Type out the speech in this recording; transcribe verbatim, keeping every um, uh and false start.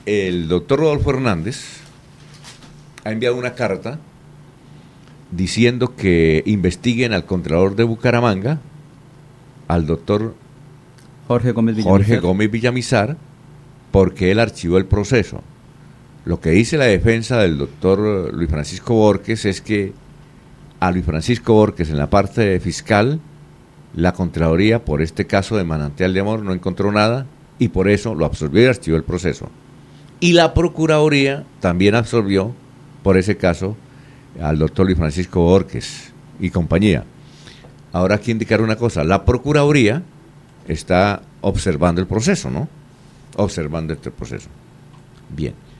el doctor Rodolfo Hernández ha enviado una carta diciendo que investiguen al Contralor de Bucaramanga, al doctor Jorge Gómez Villamizar. Jorge Gómez Villamizar, porque él archivó el proceso. Lo que dice la defensa del doctor Luis Francisco Borges es que a Luis Francisco Borges en la parte fiscal, la Contraloría por este caso de Manantial de Amor no encontró nada y por eso lo absorbió y archivó el proceso. Y la Procuraduría también absorbió por ese caso al doctor Luis Francisco Borges y compañía. Ahora hay que indicar una cosa, la Procuraduría está observando el proceso, ¿no? Observando este proceso. Bien.